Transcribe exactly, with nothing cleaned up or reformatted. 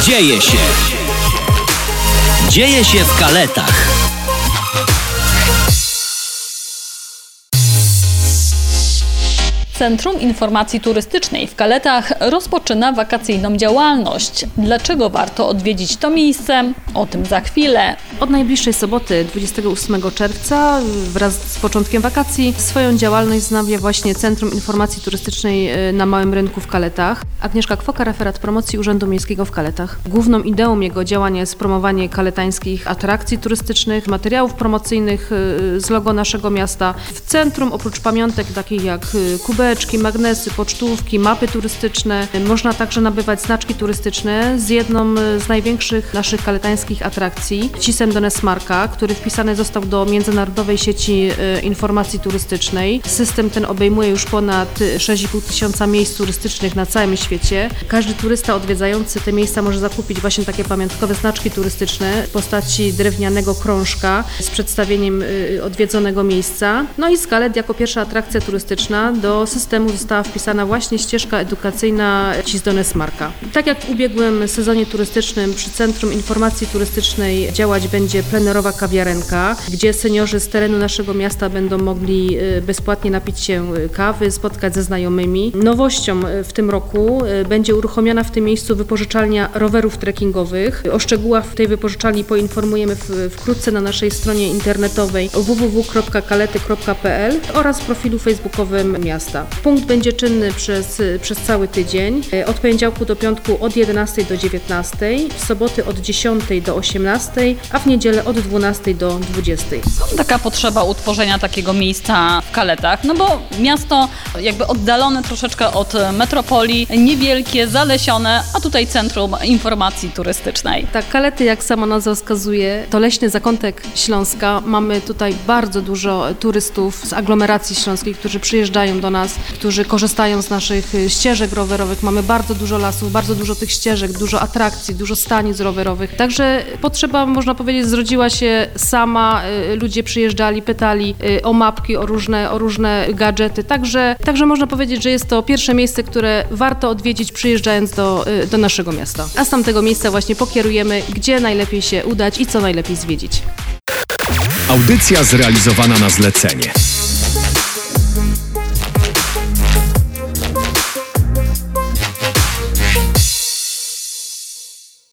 Dzieje się. Dzieje się w Kaletach. Centrum Informacji Turystycznej w Kaletach rozpoczyna wakacyjną działalność. Dlaczego warto odwiedzić to miejsce? O tym za chwilę. Od najbliższej soboty, dwudziestego ósmego czerwca, wraz z początkiem wakacji, swoją działalność wznawia właśnie Centrum Informacji Turystycznej na Małym Rynku w Kaletach. Agnieszka Kwoka, referat promocji Urzędu Miejskiego w Kaletach. Główną ideą jego działania jest promowanie kaletańskich atrakcji turystycznych, materiałów promocyjnych z logo naszego miasta. W centrum oprócz pamiątek takich jak kubeczki, magnesy, pocztówki, mapy turystyczne, można także nabywać znaczki turystyczne z jedną z największych naszych kaletańskich atrakcji, Cisem Donesmarka, który wpisany został do międzynarodowej sieci informacji turystycznej. System ten obejmuje już ponad sześć i pół tysiąca miejsc turystycznych na całym świecie. Każdy turysta odwiedzający te miejsca może zakupić właśnie takie pamiątkowe znaczki turystyczne w postaci drewnianego krążka z przedstawieniem odwiedzonego miejsca. No i z Kalet jako pierwsza atrakcja turystyczna do systemu została wpisana właśnie ścieżka edukacyjna Cis Donesmarka. Tak jak w ubiegłym sezonie turystycznym przy Centrum Informacji Turystycznej działać będzie plenerowa kawiarenka, gdzie seniorzy z terenu naszego miasta będą mogli bezpłatnie napić się kawy, spotkać ze znajomymi. Nowością w tym roku będzie uruchomiona w tym miejscu wypożyczalnia rowerów trekkingowych. O szczegółach tej wypożyczalni poinformujemy w, wkrótce na naszej stronie internetowej w w w kropka kalety kropka p l oraz w profilu facebookowym miasta. Punkt będzie czynny przez, przez cały tydzień, od poniedziałku do piątku od jedenastej do dziewiętnastej, w soboty od dziesiątej do osiemnastej, a w niedzielę od dwunastej do dwudziestej. Skąd taka potrzeba utworzenia takiego miejsca w Kaletach? No bo miasto jakby oddalone troszeczkę od metropolii, niewielkie, zalesione, a tutaj Centrum Informacji Turystycznej. Tak, Kalety, jak sama nazwa wskazuje, to leśny zakątek Śląska. Mamy tutaj bardzo dużo turystów z aglomeracji śląskiej, którzy przyjeżdżają do nas, którzy korzystają z naszych ścieżek rowerowych. Mamy bardzo dużo lasów, bardzo dużo tych ścieżek, dużo atrakcji, dużo stanic rowerowych. Także potrzeba, można powiedzieć, zrodziła się sama. Ludzie przyjeżdżali, pytali o mapki, o różne, o różne gadżety. Także, także można powiedzieć, że jest to pierwsze miejsce, które warto odwiedzić, przyjeżdżając do, do naszego miasta. A z tamtego miejsca właśnie pokierujemy, gdzie najlepiej się udać i co najlepiej zwiedzić. Audycja zrealizowana na zlecenie.